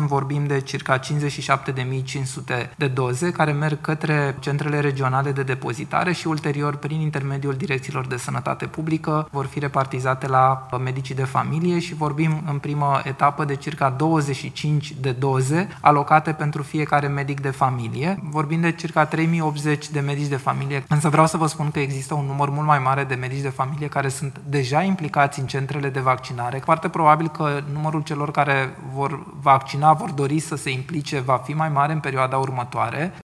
vorbim de circa 57.500 de doze care merg către centrele regionale de depozitare și ulterior, prin intermediul direcțiilor de sănătate publică, vor fi repartizate la medicii de familie și vorbim în primă etapă de circa 25 de doze alocate pentru fiecare medic de familie. Vorbim de circa 3.080 de medici de familie, însă vreau să vă spun că există un număr mult mai mare de medici de familie care sunt deja implicați în centrele de vaccinare. Foarte probabil că numărul celor care vor vaccina, vor dori să se implice, va fi mai mare în perioada următoare.